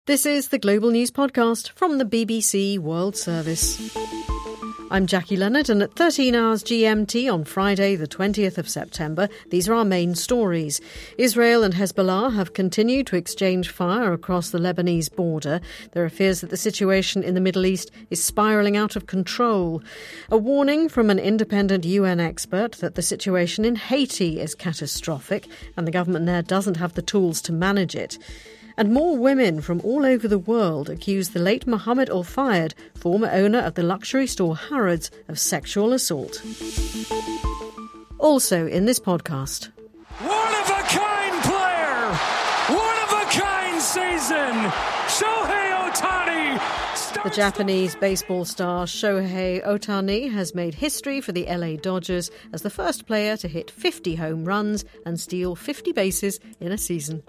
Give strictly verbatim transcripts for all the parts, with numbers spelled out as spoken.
This is the Global News Podcast from the B B C World Service. I'm Jackie Leonard, and at thirteen hours G M T on Friday, the twentieth of September, these are our main stories. Israel and Hezbollah have continued to exchange fire across the Lebanese border. There are fears that the situation in the Middle East is spiralling out of control. A warning from an independent U N expert that the situation in Haiti is catastrophic, and the government there doesn't have the tools to manage it. And more women from all over the world accuse the late Mohammed Al-Fayed, former owner of the luxury store Harrods, of sexual assault. Also in this podcast. One-of-a-kind player! One-of-a-kind season! Shohei Ohtani! The Japanese baseball star Shohei Ohtani has made history for the L A Dodgers as the first player to hit fifty home runs and steal fifty bases in a season.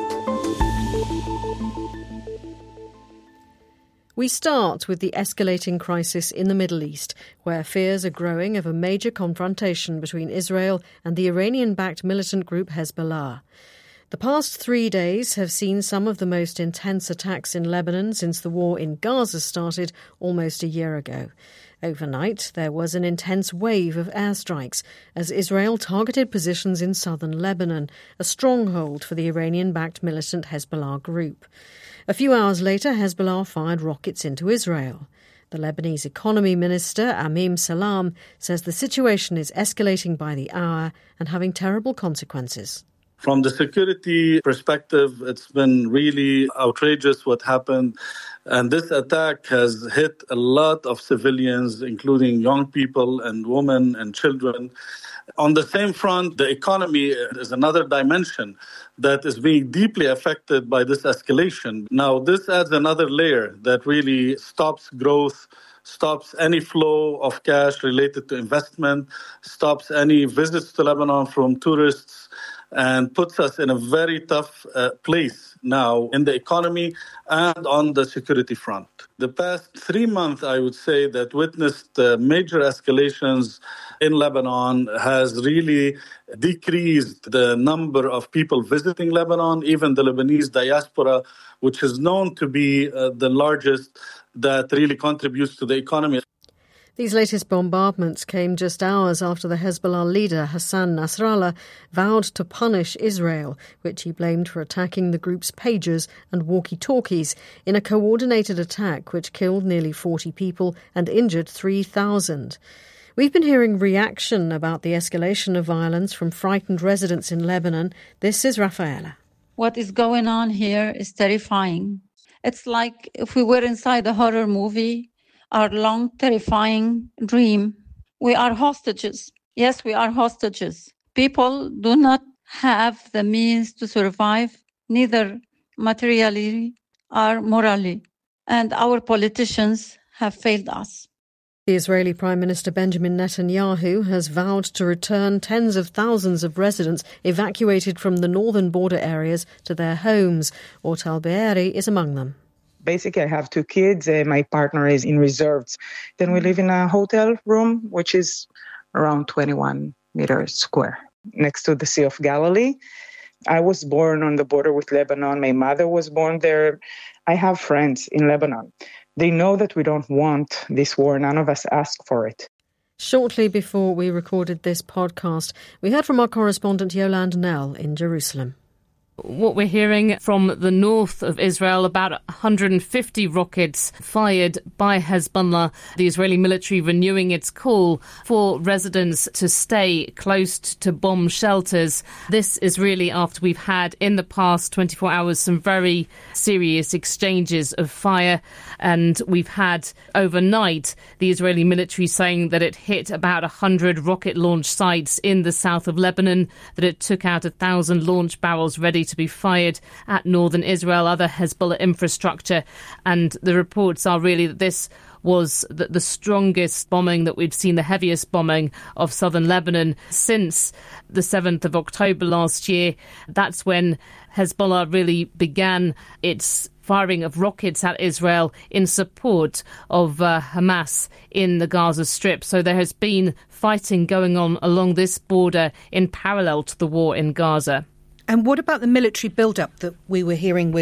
We start with the escalating crisis in the Middle East, where fears are growing of a major confrontation between Israel and the Iranian-backed militant group Hezbollah. The past three days have seen some of the most intense attacks in Lebanon since the war in Gaza started almost a year ago. Overnight, there was an intense wave of airstrikes as Israel targeted positions in southern Lebanon, a stronghold for the Iranian-backed militant Hezbollah group. A few hours later, Hezbollah fired rockets into Israel. The Lebanese economy minister, Amim Salam, says the situation is escalating by the hour and having terrible consequences. From the security perspective, it's been really outrageous what happened. And this attack has hit a lot of civilians, including young people and women and children. On the same front, the economy is another dimension that is being deeply affected by this escalation. Now, this adds another layer that really stops growth, stops any flow of cash related to investment, stops any visits to Lebanon from tourists, and puts us in a very tough uh, place now in the economy and on the security front. The past three months, I would say, that witnessed uh, major escalations in Lebanon has really decreased the number of people visiting Lebanon, even the Lebanese diaspora, which is known to be uh, the largest that really contributes to the economy. These latest bombardments came just hours after the Hezbollah leader Hassan Nasrallah vowed to punish Israel, which he blamed for attacking the group's pagers and walkie-talkies in a coordinated attack which killed nearly forty people and injured three thousand. We've been hearing reaction about the escalation of violence from frightened residents in Lebanon. This is Rafaela. What is going on here is terrifying. It's like if we were inside a horror movie. Our long, terrifying dream. We are hostages. Yes, we are hostages. People do not have the means to survive, neither materially or morally. And our politicians have failed us. The Israeli Prime Minister Benjamin Netanyahu has vowed to return tens of thousands of residents evacuated from the northern border areas to their homes. Ortal Be'eri is among them. Basically, I have two kids. Uh, my partner is in reserves. Then we live in a hotel room, which is around twenty-one meters square, next to the Sea of Galilee. I was born on the border with Lebanon. My mother was born there. I have friends in Lebanon. They know that we don't want this war. None of us asked for it. Shortly before we recorded this podcast, we heard from our correspondent Yolande Knell in Jerusalem. What we're hearing from the north of Israel, about one hundred fifty rockets fired by Hezbollah, the Israeli military renewing its call for residents to stay close to bomb shelters. This is really after we've had, in the past twenty-four hours, some very serious exchanges of fire. And we've had overnight the Israeli military saying that it hit about one hundred rocket launch sites in the south of Lebanon, that it took out one thousand launch barrels ready to be fired at northern Israel, other Hezbollah infrastructure. And the reports are really that this was the, the strongest bombing that we've seen, the heaviest bombing of southern Lebanon since the seventh of October last year. That's when Hezbollah really began its firing of rockets at Israel in support of uh, Hamas in the Gaza Strip. So there has been fighting going on along this border in parallel to the war in Gaza. And what about the military build-up that we were hearing was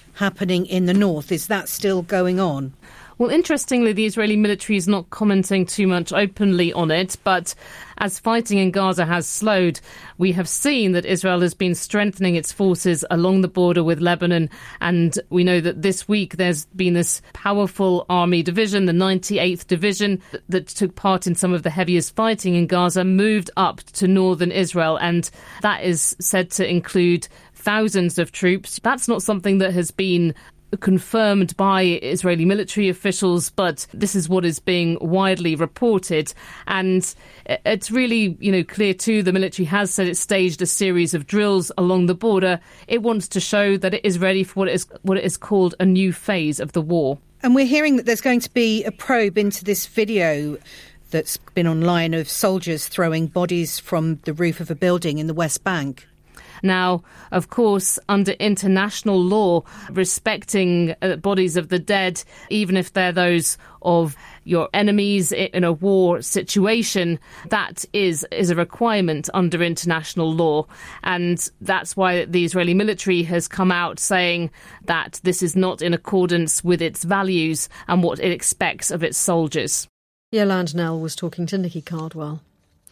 happening in the north. Is that still going on? Well, interestingly, the Israeli military is not commenting too much openly on it, but as fighting in Gaza has slowed, we have seen that Israel has been strengthening its forces along the border with Lebanon, and we know that this week there's been this powerful army division, the ninety-eighth Division, that took part in some of the heaviest fighting in Gaza, moved up to northern Israel, and that is said to include thousands of troops. That's not something that has been confirmed by Israeli military officials, but this is what is being widely reported. And it's really, you know, clear too, the military has said it staged a series of drills along the border. It wants to show that it is ready for what it is, what it is called a new phase of the war. And we're hearing that there's going to be a probe into this video that's been online of soldiers throwing bodies from the roof of a building in the West Bank. Now, of course, under international law, respecting uh, bodies of the dead, even if they're those of your enemies in a war situation, that is, is a requirement under international law. And that's why the Israeli military has come out saying that this is not in accordance with its values and what it expects of its soldiers. Yolande Knell was talking to Nikki Cardwell.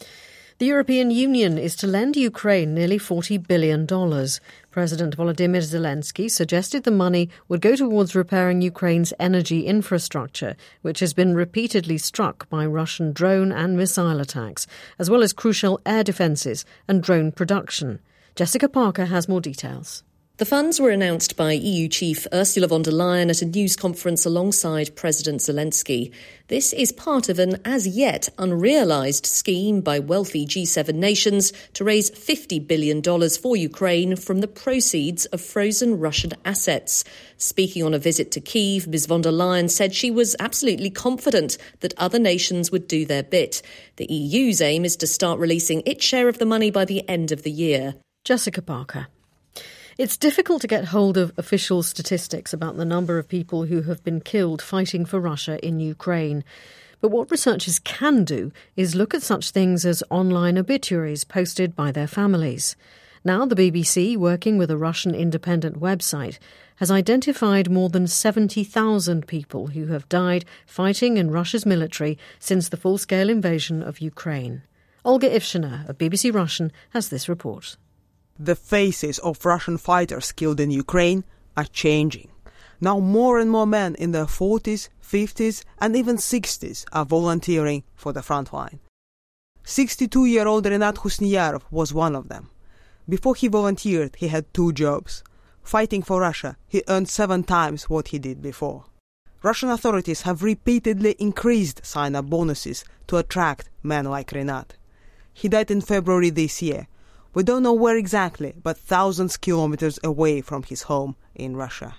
The European Union is to lend Ukraine nearly forty billion dollars. President Volodymyr Zelensky suggested the money would go towards repairing Ukraine's energy infrastructure, which has been repeatedly struck by Russian drone and missile attacks, as well as crucial air defences and drone production. Jessica Parker has more details. The funds were announced by E U chief Ursula von der Leyen at a news conference alongside President Zelensky. This is part of an as-yet unrealised scheme by wealthy G seven nations to raise fifty billion dollars for Ukraine from the proceeds of frozen Russian assets. Speaking on a visit to Kyiv, Miz von der Leyen said she was absolutely confident that other nations would do their bit. The E U's aim is to start releasing its share of the money by the end of the year. Jessica Parker. It's difficult to get hold of official statistics about the number of people who have been killed fighting for Russia in Ukraine. But what researchers can do is look at such things as online obituaries posted by their families. Now the B B C, working with a Russian independent website, has identified more than seventy thousand people who have died fighting in Russia's military since the full-scale invasion of Ukraine. Olga Ivshina of B B C Russian has this report. The faces of Russian fighters killed in Ukraine are changing. Now more and more men in their forties, fifties and even sixties are volunteering for the front line. sixty-two-year-old Renat Husniyarov was one of them. Before he volunteered, he had two jobs. Fighting for Russia, he earned seven times what he did before. Russian authorities have repeatedly increased sign-up bonuses to attract men like Renat. He died in February this year. We don't know where exactly, but thousands of kilometers away from his home in Russia.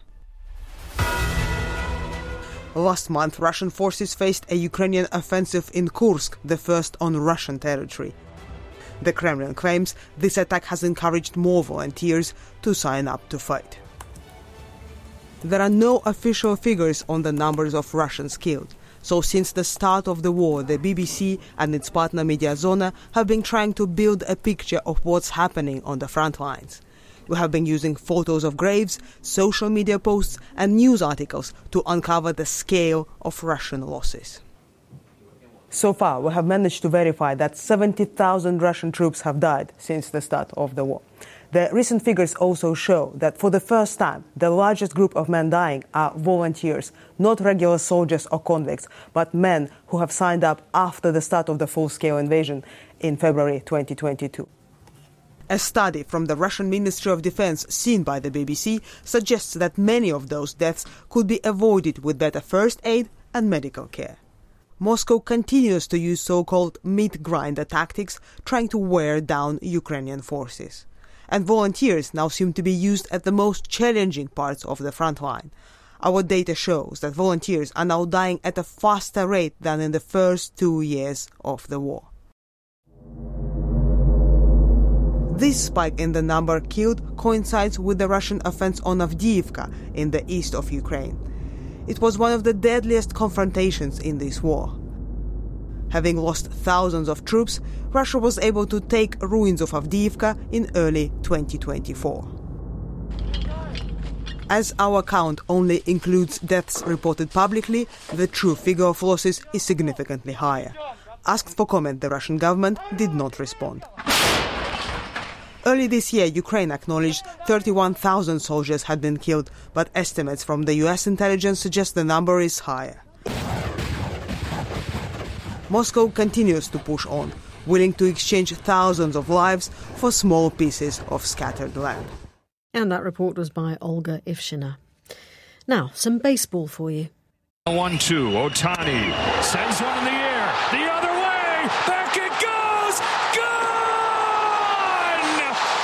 Last month, Russian forces faced a Ukrainian offensive in Kursk, the first on Russian territory. The Kremlin claims this attack has encouraged more volunteers to sign up to fight. There are no official figures on the numbers of Russians killed. So since the start of the war, the B B C and its partner Mediazona have been trying to build a picture of what's happening on the front lines. We have been using photos of graves, social media posts and news articles to uncover the scale of Russian losses. So far, we have managed to verify that seventy thousand Russian troops have died since the start of the war. The recent figures also show that for the first time, the largest group of men dying are volunteers, not regular soldiers or convicts, but men who have signed up after the start of the full-scale invasion in February twenty twenty-two. A study from the Russian Ministry of Defense seen by the B B C suggests that many of those deaths could be avoided with better first aid and medical care. Moscow continues to use so-called meat grinder tactics, trying to wear down Ukrainian forces. And volunteers now seem to be used at the most challenging parts of the front line. Our data shows that volunteers are now dying at a faster rate than in the first two years of the war. This spike in the number killed coincides with the Russian offense on Avdiivka in the east of Ukraine. It was one of the deadliest confrontations in this war. Having lost thousands of troops, Russia was able to take ruins of Avdiivka in early twenty twenty-four. As our count only includes deaths reported publicly, the true figure of losses is significantly higher. Asked for comment, the Russian government did not respond. Early this year, Ukraine acknowledged thirty-one thousand soldiers had been killed, but estimates from the U S intelligence suggest the number is higher. Moscow continues to push on, willing to exchange thousands of lives for small pieces of scattered land. And that report was by Olga Ivshina. Now, some baseball for you. one two, Ohtani sends one in the air, the other way, back it goes, gone!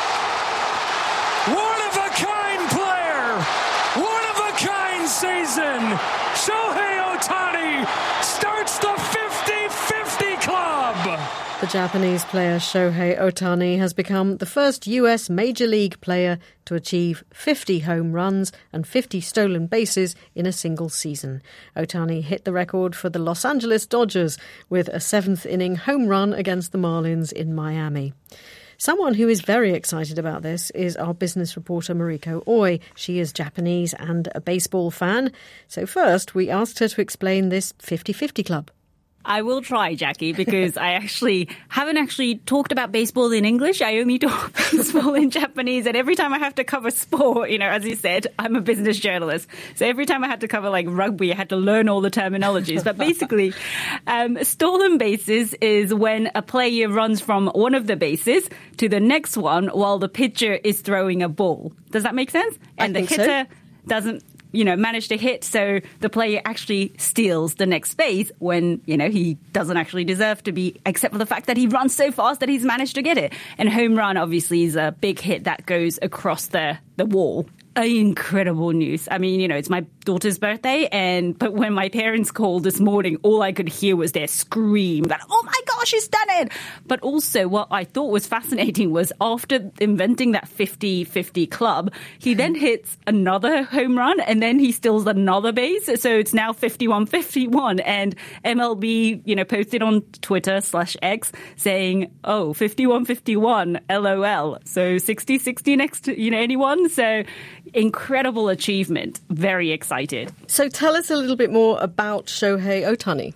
One-of-a-kind player, one-of-a-kind season. Shohei Ohtani starts the fifty fifty club. The Japanese player Shohei Ohtani has become the first U S Major League player to achieve fifty home runs and fifty stolen bases in a single season. Ohtani hit the record for the Los Angeles Dodgers with a seventh-inning home run against the Marlins in Miami. Someone who is very excited about this is our business reporter Mariko Oi. She is Japanese and a baseball fan. So first, we asked her to explain this fifty fifty club. I will try, Jackie, because I actually haven't actually talked about baseball in English. I only talk baseball in Japanese. And every time I have to cover sport, you know, as you said, I'm a business journalist. So every time I had to cover like rugby, I had to learn all the terminologies. But basically, um, stolen bases is when a player runs from one of the bases to the next one while the pitcher is throwing a ball. Does that make sense? And I the think hitter so. doesn't, you know, manage to hit, so the player actually steals the next base when, you know, he doesn't actually deserve to be, except for the fact that he runs so fast that he's managed to get it. And home run, obviously, is a big hit that goes across the, the wall. Incredible news. I mean, you know, it's my daughter's birthday, and but when my parents called this morning, all I could hear was their scream that, oh my gosh, he's done it. But also what I thought was fascinating was after inventing that fifty fifty club, he then hits another home run and then he steals another base. So it's now fifty-one fifty-one. And M L B, you know, posted on Twitter slash X saying, oh, fifty-one fifty-one, LOL. So sixty sixty next to, you know, anyone? So incredible achievement. Very excited. So tell us a little bit more about Shohei Ohtani.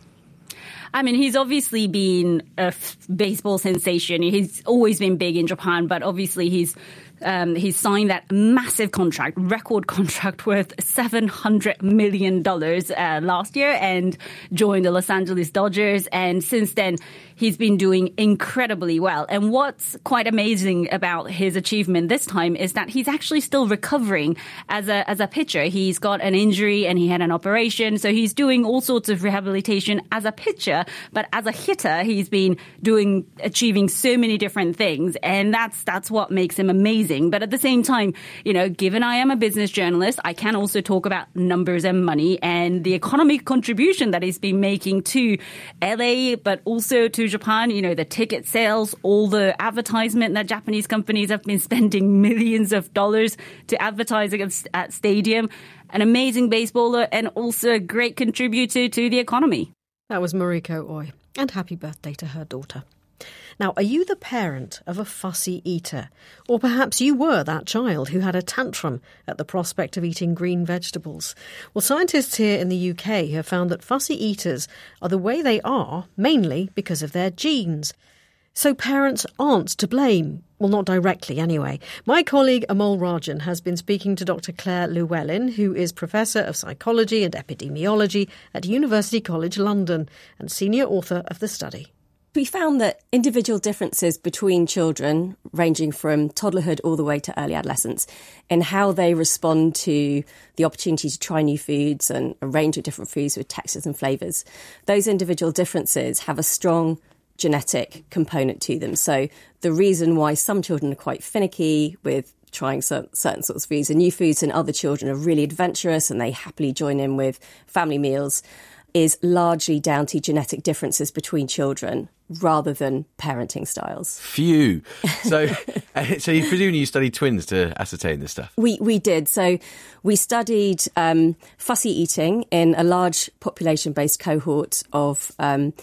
I mean, he's obviously been a f- baseball sensation. He's always been big in Japan, but obviously he's um, he's signed that massive contract, record contract worth seven hundred million dollars uh, last year and joined the Los Angeles Dodgers. And since then, he's been doing incredibly well. And what's quite amazing about his achievement this time is that he's actually still recovering as a as a pitcher. He's got an injury and he had an operation. So he's doing all sorts of rehabilitation as a pitcher. But as a hitter, he's been doing, achieving so many different things. And that's, that's what makes him amazing. But at the same time, you know, given I am a business journalist, I can also talk about numbers and money and the economic contribution that he's been making to L A, but also to Japan. You know, the ticket sales, all the advertisement that Japanese companies have been spending millions of dollars to advertise against at stadium. An amazing baseballer and also a great contributor to the economy. That was Mariko Oi. And happy birthday to her daughter. Now, are you the parent of a fussy eater? Or perhaps you were that child who had a tantrum at the prospect of eating green vegetables? Well, scientists here in the U K have found that fussy eaters are the way they are mainly because of their genes. So parents aren't to blame. Well, not directly anyway. My colleague Amol Rajan has been speaking to Doctor Claire Llewellyn, who is Professor of Psychology and Epidemiology at University College London and senior author of the study. We found that individual differences between children, ranging from toddlerhood all the way to early adolescence, in how they respond to the opportunity to try new foods and a range of different foods with textures and flavours, those individual differences have a strong genetic component to them. So the reason why some children are quite finicky with trying certain, certain sorts of foods and new foods and other children are really adventurous and they happily join in with family meals is largely down to genetic differences between children rather than parenting styles. Phew. So, so you presumably you studied twins to ascertain this stuff? We we did. So we studied um, fussy eating in a large population-based cohort of um,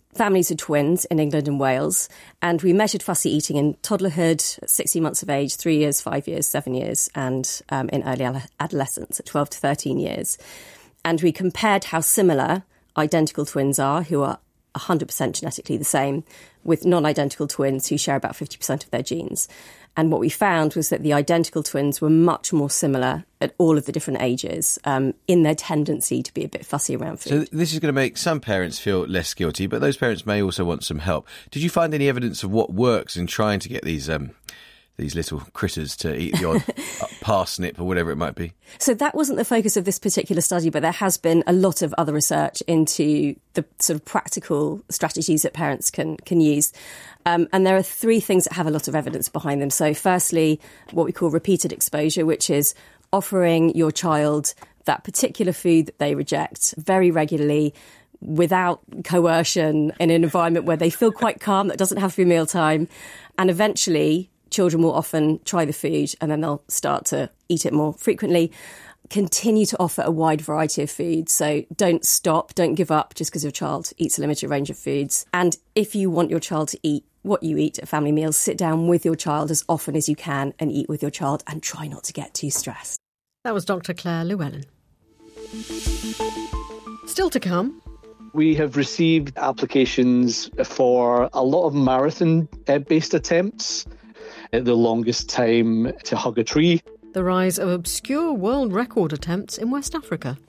families of twins in England and Wales, and we measured fussy eating in toddlerhood, sixteen months of age, three years, five years, seven years, and um, in early adolescence at twelve to thirteen years. And we compared how similar identical twins are, who are one hundred percent genetically the same, with non-identical twins who share about fifty percent of their genes. And what we found was that the identical twins were much more similar at all of the different ages um, in their tendency to be a bit fussy around food. So this is going to make some parents feel less guilty, but those parents may also want some help. Did you find any evidence of what works in trying to get these um, these little critters to eat the odd parsnip or whatever it might be? So that wasn't the focus of this particular study, but there has been a lot of other research into the sort of practical strategies that parents can can use. Um, and there are three things that have a lot of evidence behind them. So firstly, what we call repeated exposure, which is offering your child that particular food that they reject very regularly without coercion in an environment where they feel quite calm, that doesn't have to be mealtime. And eventually, children will often try the food and then they'll start to eat it more frequently. Continue to offer a wide variety of foods. So don't stop, don't give up just because your child eats a limited range of foods. And if you want your child to eat what you eat at family meals, sit down with your child as often as you can and eat with your child, and try not to get too stressed. That was Doctor Claire Llewellyn. Still to come. We have received applications for a lot of marathon-based attempts. The longest time to hug a tree. The rise of obscure world record attempts in West Africa.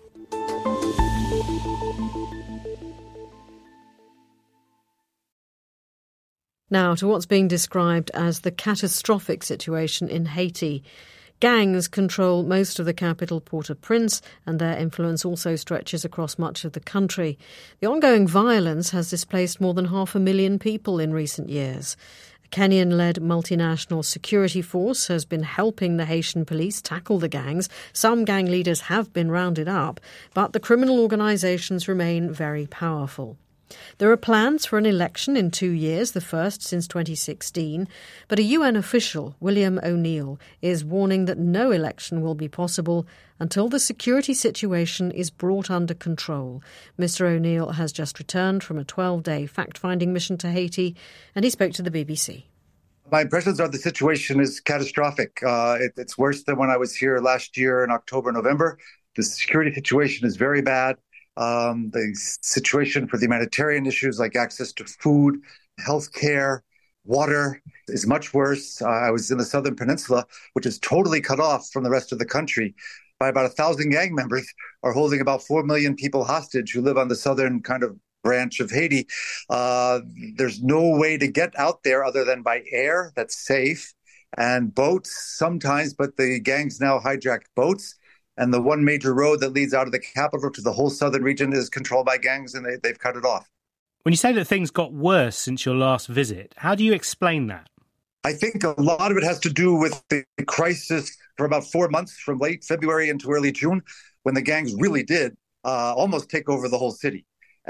Now to what's being described as the catastrophic situation in Haiti. Gangs control most of the capital, Port-au-Prince, and their influence also stretches across much of the country. The ongoing violence has displaced more than half a million people in recent years. A Kenyan-led multinational security force has been helping the Haitian police tackle the gangs. Some gang leaders have been rounded up, but the criminal organisations remain very powerful. There are plans for an election in two years, the first since twenty sixteen, but a U N official, William O'Neill, is warning that no election will be possible until the security situation is brought under control. Mister O'Neill has just returned from a twelve-day fact-finding mission to Haiti, and he spoke to the B B C. My impressions are the situation is catastrophic. Uh, it, it's worse than when I was here last year in October, November. The security situation is very bad. Um, the situation for the humanitarian issues like access to food, healthcare, water is much worse. Uh, I was in the Southern Peninsula, which is totally cut off from the rest of the country by about a thousand gang members are holding about four million people hostage who live on the southern kind of branch of Haiti. Uh, there's no way to get out there other than by air that's safe, and boats sometimes, but the gangs now hijack boats. And the one major road that leads out of the capital to the whole southern region is controlled by gangs, and they, they've cut it off. When you say that things got worse since your last visit, how do you explain that? I think a lot of it has to do with the crisis for about four months, from late February into early June, when the gangs really did uh, almost take over the whole city.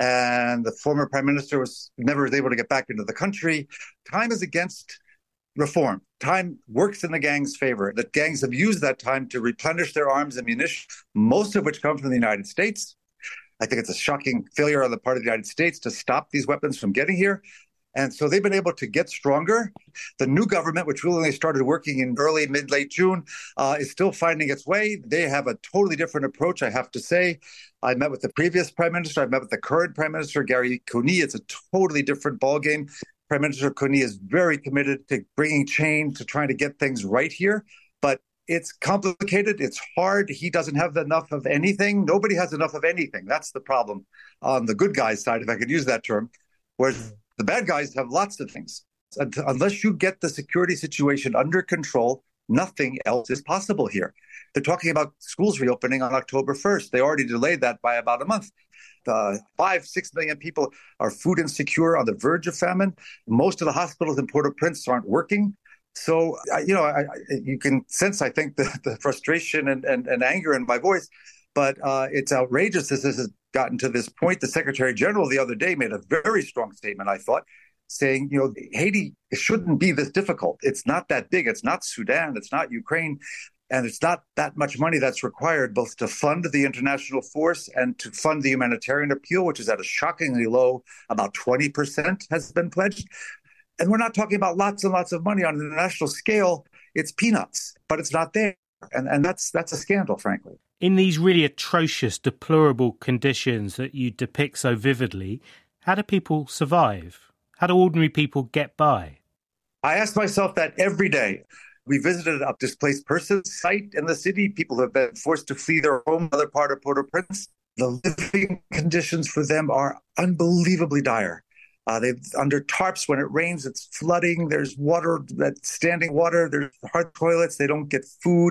And the former prime minister was never was able to get back into the country. Time is against reform. Time works in the gangs' favor. The gangs have used that time to replenish their arms and munitions, most of which come from the United States. I think it's a shocking failure on the part of the United States to stop these weapons from getting here. And so they've been able to get stronger. The new government, which really only started working in early, mid, late June, uh, is still finding its way. They have a totally different approach, I have to say. I met with the previous prime minister. I met with the current prime minister, Gary Coney. It's a totally different ballgame. Prime Minister Coney is very committed to bringing change, to trying to get things right here. But it's complicated. It's hard. He doesn't have enough of anything. Nobody has enough of anything. That's the problem on the good guys' side, if I could use that term, whereas the bad guys have lots of things. Unless you get the security situation under control, nothing else is possible here. They're talking about schools reopening on October first. They already delayed that by about a month. Uh, five, six million people are food insecure, on the verge of famine. Most of the hospitals in Port-au-Prince aren't working. So, uh, you know, I, I, you can sense, I think, the, the frustration and, and, and anger in my voice. But uh, it's outrageous as this has gotten to this point. The Secretary General the other day made a very strong statement, I thought, saying, you know, Haiti shouldn't be this difficult. It's not that big. It's not Sudan. It's not Ukraine. And it's not that much money that's required both to fund the international force and to fund the humanitarian appeal, which is at a shockingly low, about twenty percent has been pledged. And we're not talking about lots and lots of money on an international scale. It's peanuts, but it's not there. And, and that's that's a scandal, frankly. In these really atrocious, deplorable conditions that you depict so vividly, how do people survive? How do ordinary people get by? I ask myself that every day. We visited a displaced persons site in the city. People have been forced to flee their home, other part of Port-au-Prince. The living conditions for them are unbelievably dire. Uh, they're under tarps. When it rains, it's flooding. There's water, that standing water. There's hard toilets. They don't get food.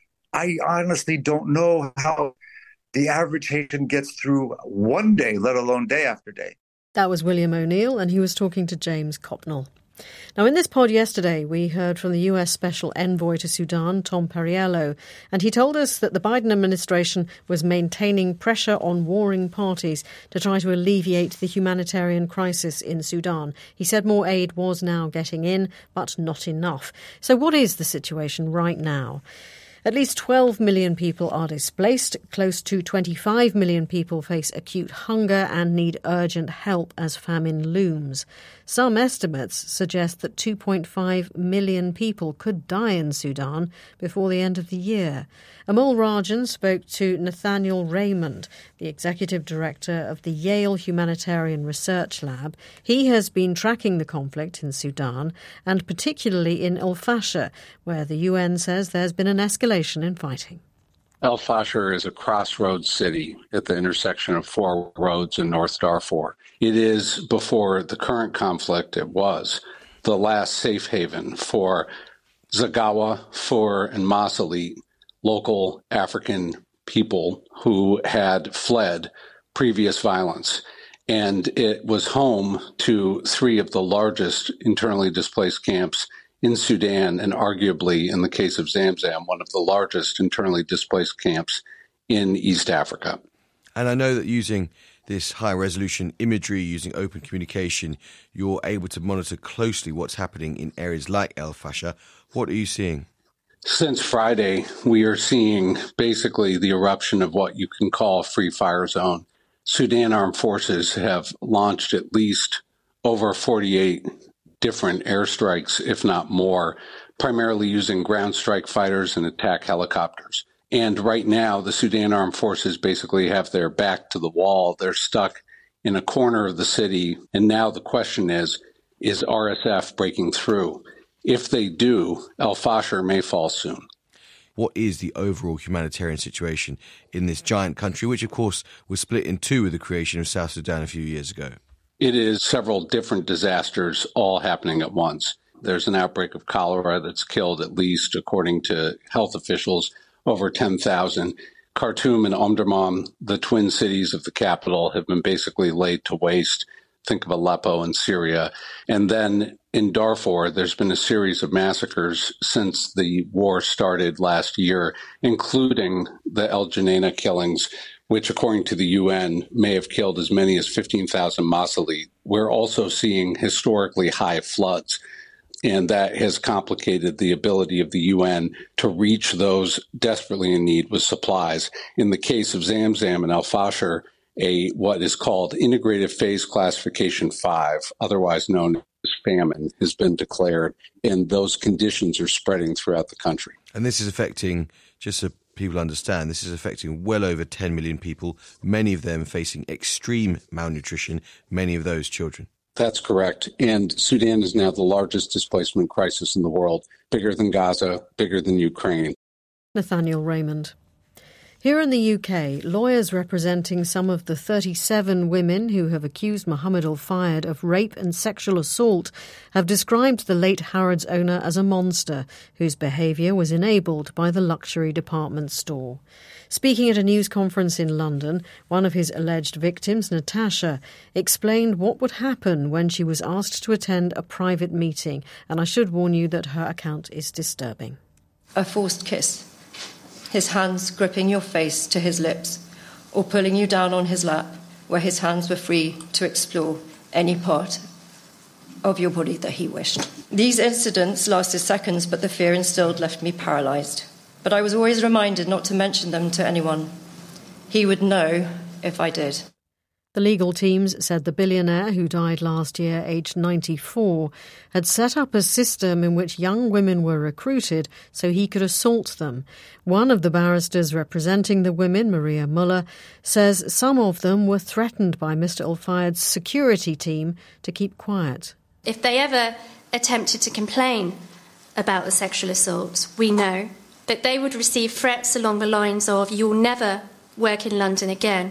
I honestly don't know how the average Haitian gets through one day, let alone day after day. That was William O'Neill, and he was talking to James Copnell. Now, in this pod yesterday, we heard from the U S Special Envoy to Sudan, Tom Perriello, and he told us that the Biden administration was maintaining pressure on warring parties to try to alleviate the humanitarian crisis in Sudan. He said more aid was now getting in, but not enough. So what is the situation right now? At least twelve million people are displaced. Close to twenty-five million people face acute hunger and need urgent help as famine looms. Some estimates suggest that two point five million people could die in Sudan before the end of the year. Amol Rajan spoke to Nathaniel Raymond, the executive director of the Yale Humanitarian Research Lab. He has been tracking the conflict in Sudan, and particularly in El Fasher, where the U N says there's been an escalation in fighting. El Fasher is a crossroads city at the intersection of four roads in North Darfur. It is, before the current conflict, it was the last safe haven for Zagawa, Fur, and Masalit, local African people who had fled previous violence. And it was home to three of the largest internally displaced camps in Sudan, and arguably, in the case of Zamzam, one of the largest internally displaced camps in East Africa. And I know that using this high-resolution imagery, using open communication, you're able to monitor closely what's happening in areas like El Fasher. What are you seeing? Since Friday, we are seeing basically the eruption of what you can call a free fire zone. Sudan Armed Forces have launched at least over forty-eight different airstrikes, if not more, primarily using ground strike fighters and attack helicopters. And right now, the Sudan Armed Forces basically have their back to the wall. They're stuck in a corner of the city. And now the question is, is R S F breaking through? If they do, El Fasher may fall soon. What is the overall humanitarian situation in this giant country, which, of course, was split in two with the creation of South Sudan a few years ago? It is several different disasters all happening at once. There's an outbreak of cholera that's killed, at least, according to health officials, over ten thousand. Khartoum and Omdurman, the twin cities of the capital, have been basically laid to waste. Think of Aleppo in Syria. And then in Darfur, there's been a series of massacres since the war started last year, including the El Geneina killings, which, according to the U N, may have killed as many as fifteen thousand Masalit. We're also seeing historically high floods, and that has complicated the ability of the U N to reach those desperately in need with supplies. In the case of Zamzam and El Fasher, a what is called Integrated Phase Classification five, otherwise known as famine, has been declared, and those conditions are spreading throughout the country. And this is affecting, just so people understand, this is affecting well over ten million people, many of them facing extreme malnutrition, many of those children. That's correct. And Sudan is now the largest displacement crisis in the world, bigger than Gaza, bigger than Ukraine. Nathaniel Raymond. Here in the U K, lawyers representing some of the thirty-seven women who have accused Mohammed al-Fayed of rape and sexual assault have described the late Harrods owner as a monster whose behaviour was enabled by the luxury department store. Speaking at a news conference in London, one of his alleged victims, Natasha, explained what would happen when she was asked to attend a private meeting, and I should warn you that her account is disturbing. A forced kiss. His hands gripping your face to his lips, or pulling you down on his lap, where his hands were free to explore any part of your body that he wished. These incidents lasted seconds, but the fear instilled left me paralysed. but I was always reminded not to mention them to anyone. He would know if I did. The legal teams said the billionaire, who died last year aged ninety-four, had set up a system in which young women were recruited so he could assault them. One of the barristers representing the women, Maria Muller, says some of them were threatened by Mister Al-Fayed's security team to keep quiet. If they ever attempted to complain about the sexual assaults, we know that they would receive threats along the lines of, "You'll never work in London again.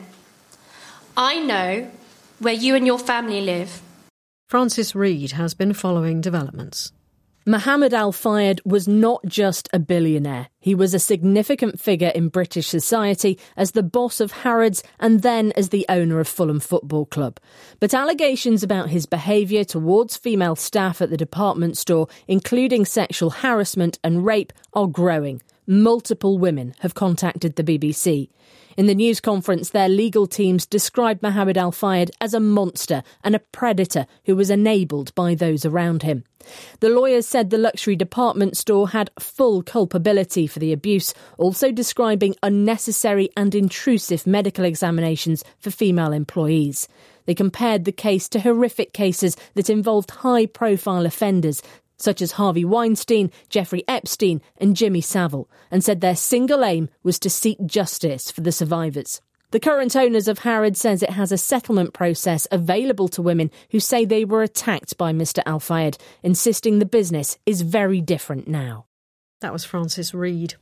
I know where you and your family live." Francis Reid has been following developments. Mohammed Al-Fayed was not just a billionaire. He was a significant figure in British society as the boss of Harrods and then as the owner of Fulham Football Club. But allegations about his behaviour towards female staff at the department store, including sexual harassment and rape, are growing. Multiple women have contacted the B B C. In the news conference, their legal teams described Mohammed Al-Fayed as a monster and a predator who was enabled by those around him. The lawyers said the luxury department store had full culpability for the abuse, also describing unnecessary and intrusive medical examinations for female employees. They compared the case to horrific cases that involved high-profile offenders, such as Harvey Weinstein, Jeffrey Epstein and Jimmy Savile, and said their single aim was to seek justice for the survivors. The current owners of Harrods says it has a settlement process available to women who say they were attacked by Mister Al-Fayed, insisting the business is very different now. That was Francis Reid.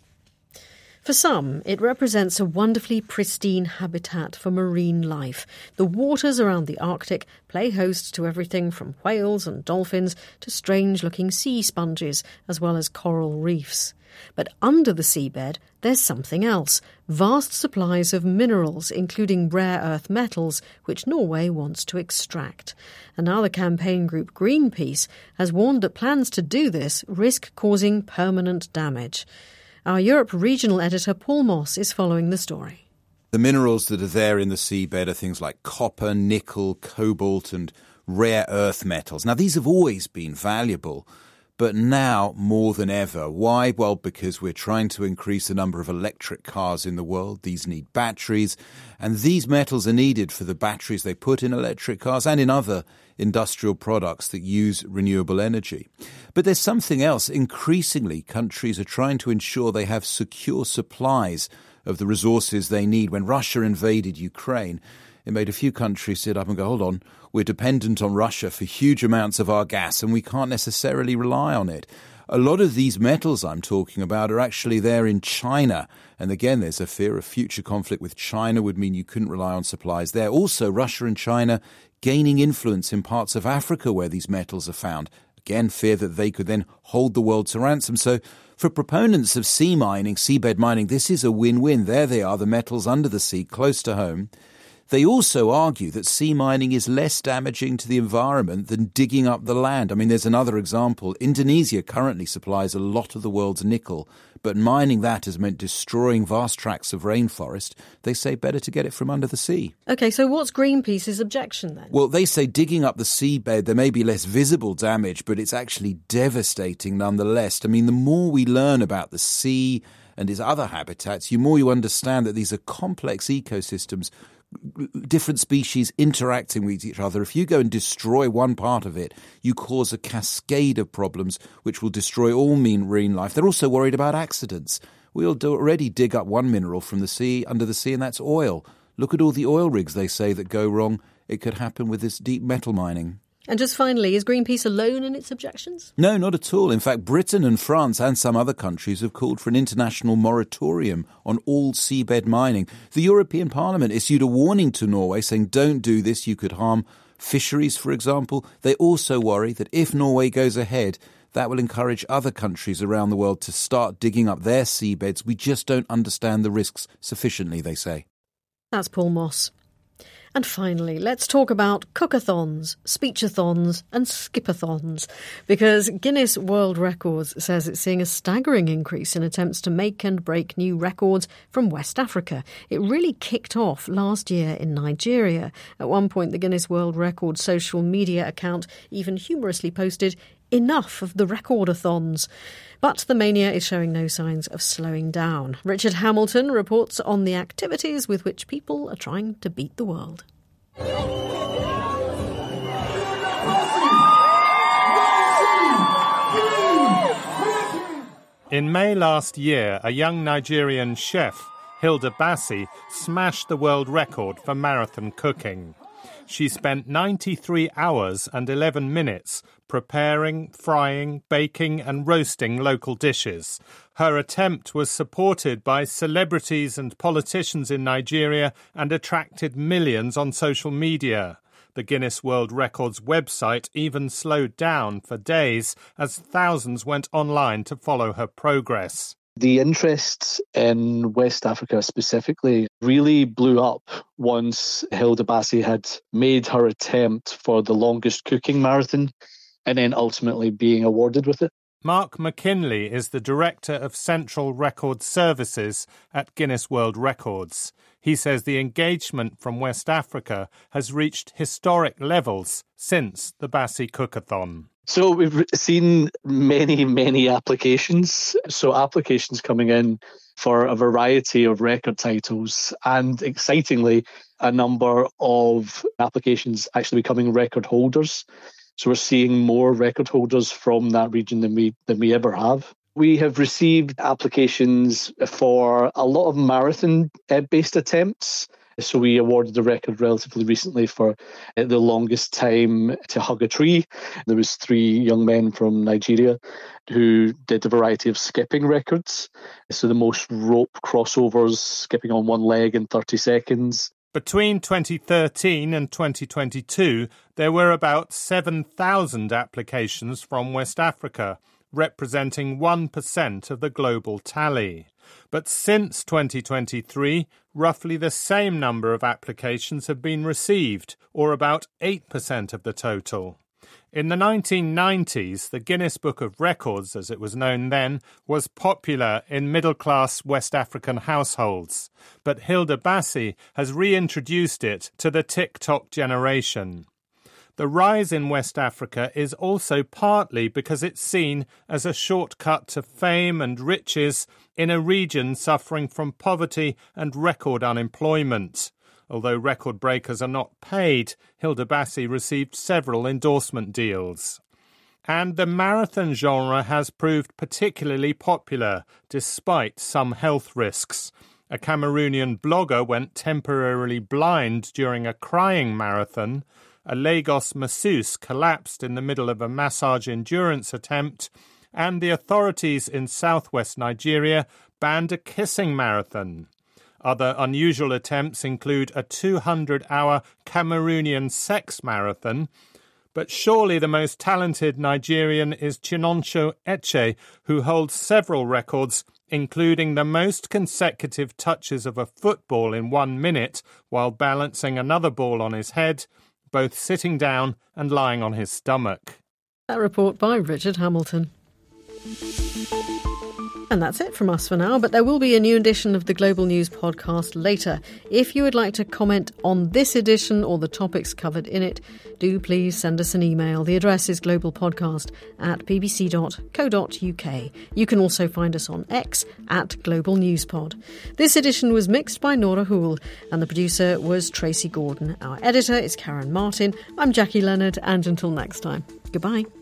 For some, it represents a wonderfully pristine habitat for marine life. The waters around the Arctic play host to everything from whales and dolphins to strange-looking sea sponges, as well as coral reefs. But under the seabed, there's something else. Vast supplies of minerals, including rare earth metals, which Norway wants to extract. And now the campaign group Greenpeace has warned that plans to do this risk causing permanent damage. Our Europe regional editor Paul Moss is following the story. The minerals that are there in the seabed are things like copper, nickel, cobalt and rare earth metals. Now, these have always been valuable, but now more than ever. Why? Well, because we're trying to increase the number of electric cars in the world. These need batteries, and these metals are needed for the batteries they put in electric cars and in other industrial products that use renewable energy. But there's something else. Increasingly, countries are trying to ensure they have secure supplies of the resources they need. When Russia invaded Ukraine, it made a few countries sit up and go, hold on, we're dependent on Russia for huge amounts of our gas and we can't necessarily rely on it. A lot of these metals I'm talking about are actually there in China. And again, there's a fear of future conflict with China would mean you couldn't rely on supplies there. Also, Russia and China gaining influence in parts of Africa where these metals are found. Again, fear that they could then hold the world to ransom. So for proponents of sea mining, seabed mining, this is a win-win. There they are, the metals under the sea, close to home. They also argue that sea mining is less damaging to the environment than digging up the land. I mean, there's another example. Indonesia currently supplies a lot of the world's nickel, but mining that has meant destroying vast tracts of rainforest. They say better to get it from under the sea. OK, so what's Greenpeace's objection then? Well, they say digging up the seabed, there may be less visible damage, but it's actually devastating nonetheless. I mean, the more we learn about the sea and its other habitats, the more you understand that these are complex ecosystems, different species interacting with each other. If you go and destroy one part of it, you cause a cascade of problems which will destroy all marine life. They're also worried about accidents. We'll do already dig up one mineral from the sea, under the sea, and that's oil. Look at all the oil rigs, they say, that go wrong. It could happen with this deep metal mining. And just finally, is Greenpeace alone in its objections? No, not at all. In fact, Britain and France and some other countries have called for an international moratorium on all seabed mining. The European Parliament issued a warning to Norway saying, don't do this, you could harm fisheries, for example. They also worry that if Norway goes ahead, that will encourage other countries around the world to start digging up their seabeds. We just don't understand the risks sufficiently, they say. That's Paul Moss. And finally, let's talk about cookathons, speechathons and skipathons, because Guinness World Records says it's seeing a staggering increase in attempts to make and break new records from West Africa. It really kicked off last year in Nigeria. At one point, the Guinness World Records social media account even humorously posted, enough of the recordathons. But the mania is showing no signs of slowing down. Richard Hamilton reports on the activities with which people are trying to beat the world. In May last year, a young Nigerian chef, Hilda Bassi, smashed the world record for marathon cooking. She spent ninety-three hours and eleven minutes preparing, frying, baking and roasting local dishes. Her attempt was supported by celebrities and politicians in Nigeria and attracted millions on social media. The Guinness World Records website even slowed down for days as thousands went online to follow her progress. The interest in West Africa specifically really blew up once Hilda Bassi had made her attempt for the longest cooking marathon and then ultimately being awarded with it. Mark McKinley is the Director of Central Record Services at Guinness World Records. He says the engagement from West Africa has reached historic levels since the Bassi Cookathon. So we've seen many, many applications. So applications coming in for a variety of record titles and, excitingly, a number of applications actually becoming record holders. So we're seeing more record holders from that region than we than we ever have. We have received applications for a lot of marathon-based attempts. So we awarded a record relatively recently for the longest time to hug a tree. There was three young men from Nigeria who did a variety of skipping records. So the most rope crossovers, skipping on one leg in thirty seconds. Between twenty thirteen and twenty twenty-two, there were about seven thousand applications from West Africa, representing one percent of the global tally. But since twenty twenty-three, roughly the same number of applications have been received, or about eight percent of the total. In the nineteen nineties, the Guinness Book of Records, as it was known then, was popular in middle-class West African households. But Hilda Bassi has reintroduced it to the TikTok generation. The rise in West Africa is also partly because it's seen as a shortcut to fame and riches in a region suffering from poverty and record unemployment. Although record breakers are not paid, Hilda Bassi received several endorsement deals. And the marathon genre has proved particularly popular, despite some health risks. A Cameroonian blogger went temporarily blind during a crying marathon. A Lagos masseuse collapsed in the middle of a massage endurance attempt, and the authorities in southwest Nigeria banned a kissing marathon. Other unusual attempts include a two hundred hour Cameroonian sex marathon, but surely the most talented Nigerian is Chinonso Eche, who holds several records, including the most consecutive touches of a football in one minute while balancing another ball on his head, both sitting down and lying on his stomach. That report by Richard Hamilton. And that's it from us for now, but there will be a new edition of the Global News podcast later. If you would like to comment on this edition or the topics covered in it, do please send us an email. The address is globalpodcast at b b c dot co dot u k. You can also find us on X at Global News Pod. This edition was mixed by Nora Houle and the producer was Tracy Gordon. Our editor is Karen Martin. I'm Jackie Leonard, and until next time, goodbye.